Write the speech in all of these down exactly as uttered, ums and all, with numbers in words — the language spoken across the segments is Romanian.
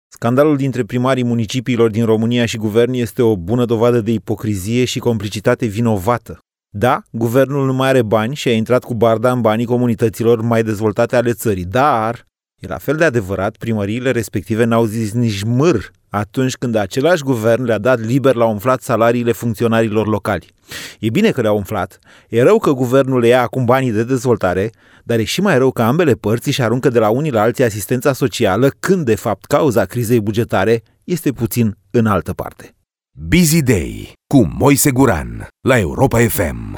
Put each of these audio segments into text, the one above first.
Scandalul dintre primarii municipiilor din România și guvern este o bună dovadă de ipocrizie și complicitate vinovată. Da, guvernul nu mai are bani și a intrat cu barda în banii comunităților mai dezvoltate ale țării, dar e la fel de adevărat, primăriile respective n-au zis nici mâr atunci când același guvern le-a dat liber la umflat salariile funcționarilor locali. E bine că le-a umflat, e rău că guvernul le ia acum banii de dezvoltare, dar e și mai rău că ambele părți își aruncă de la unii la alții asistența socială, când de fapt cauza crizei bugetare este puțin în altă parte. Busy Day cu Moise Guran la Europa F M.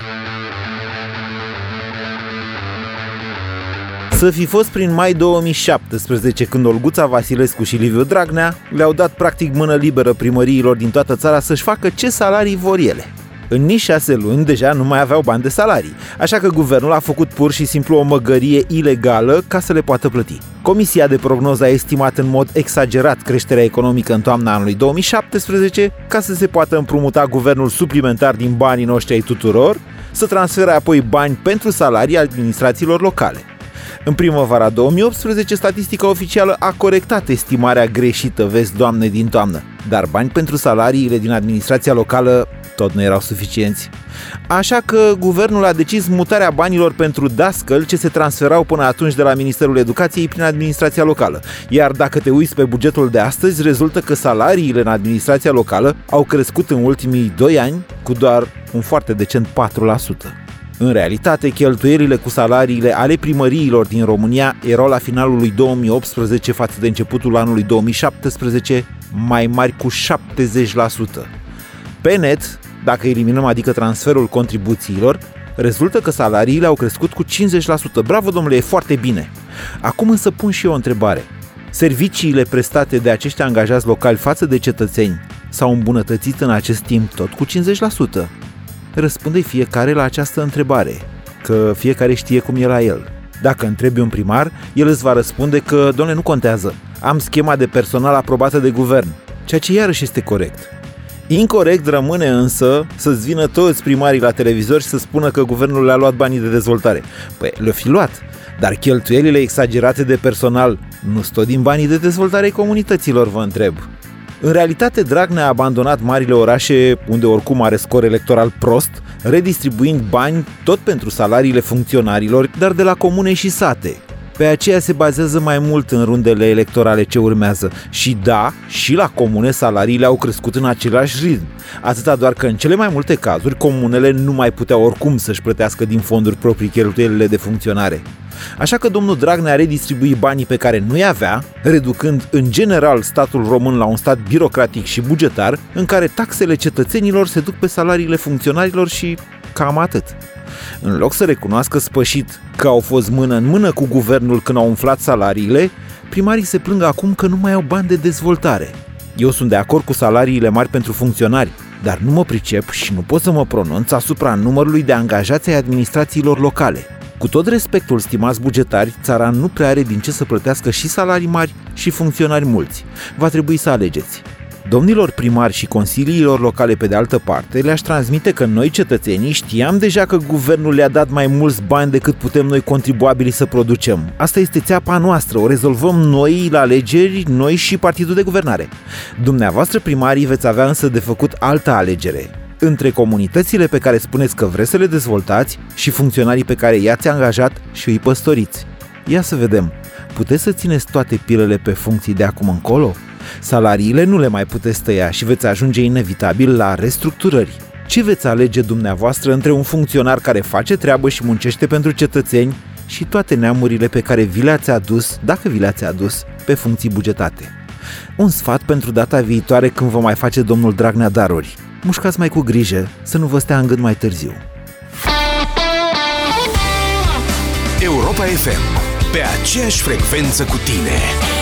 Să fi fost prin mai două mii șaptesprezece, când Olguța Vasilescu și Liviu Dragnea le-au dat practic mână liberă primăriilor din toată țara să-și facă ce salarii vor ele. În nici șase luni deja nu mai aveau bani de salarii, așa că guvernul a făcut pur și simplu o măgărie ilegală ca să le poată plăti. Comisia de prognoză a estimat în mod exagerat creșterea economică în toamna anului două mii șaptesprezece ca să se poată împrumuta guvernul suplimentar din banii noștri ai tuturor, să transfere apoi bani pentru salarii administrațiilor locale. În primăvara două mii optsprezece, statistica oficială a corectat estimarea greșită, vezi, Doamne, din toamnă. Dar bani pentru salariile din administrația locală tot nu erau suficienți. Așa că guvernul a decis mutarea banilor pentru dascăli ce se transferau până atunci de la Ministerul Educației prin administrația locală. Iar dacă te uiți pe bugetul de astăzi, rezultă că salariile în administrația locală au crescut în ultimii doi ani cu doar un foarte decent patru la sută. În realitate, cheltuielile cu salariile ale primăriilor din România erau la finalul lui două mii optsprezece față de începutul anului două mii șaptesprezece mai mari cu șaptezeci la sută. Pe net, dacă eliminăm adică transferul contribuțiilor, rezultă că salariile au crescut cu cincizeci la sută. Bravo, domnule, e foarte bine! Acum însă pun și eu o întrebare. Serviciile prestate de acești angajați locali față de cetățeni s-au îmbunătățit în acest timp tot cu cincizeci la sută? Răspunde fiecare la această întrebare, că fiecare știe cum e la el. Dacă întrebi un primar, el îți va răspunde că, dom'le, nu contează, am schema de personal aprobată de guvern, ceea ce iarăși este corect. Incorect rămâne însă să-ți vină toți primarii la televizor și să spună că guvernul le-a luat banii de dezvoltare. Păi, le-o fi luat, dar cheltuielile exagerate de personal nu sunt tot din banii de dezvoltare ai comunităților, vă întreb. În realitate, Dragnea a abandonat marile orașe, unde oricum are scor electoral prost, redistribuind bani tot pentru salariile funcționarilor, dar de la comune și sate. Pe aceea se bazează mai mult în rundele electorale ce urmează. Și da, și la comune salariile au crescut în același ritm. Atâta doar că în cele mai multe cazuri comunele nu mai puteau oricum să-și plătească din fonduri proprii cheltuielile de funcționare. Așa că domnul Dragnea a redistribuit banii pe care nu-i avea, reducând în general statul român la un stat birocratic și bugetar, în care taxele cetățenilor se duc pe salariile funcționarilor și cam atât. În loc să recunoască spășit că au fost mână în mână cu guvernul când au umflat salariile, primarii se plâng acum că nu mai au bani de dezvoltare. Eu sunt de acord cu salariile mari pentru funcționari, dar nu mă pricep și nu pot să mă pronunț asupra numărului de angajați ai administrațiilor locale. Cu tot respectul, stimați bugetari, țara nu prea are din ce să plătească și salarii mari și funcționari mulți. Va trebui să alegeți. Domnilor primari și consiliilor locale, pe de altă parte, le-aș transmite că noi, cetățenii, știam deja că guvernul le-a dat mai mulți bani decât putem noi, contribuabilii, să producem. Asta este țeapa noastră, o rezolvăm noi la alegeri, noi și partidul de guvernare. Dumneavoastră, primarii, veți avea însă de făcut altă alegere între comunitățile pe care spuneți că vreți să le dezvoltați și funcționarii pe care i-ați angajat și îi păstoriți. Ia să vedem, puteți să țineți toate pilele pe funcții de acum încolo? Salariile nu le mai puteți tăia și veți ajunge inevitabil la restructurări. Ce veți alege dumneavoastră între un funcționar care face treabă și muncește pentru cetățeni și toate neamurile pe care vi le-ați adus, dacă vi le-ați adus, pe funcții bugetate? Un sfat pentru data viitoare când vă mai face domnul Dragnea daruri: mușcați mai cu grijă să nu vă stea în gând mai târziu. Europa F M, pe aceeași frecvență cu tine.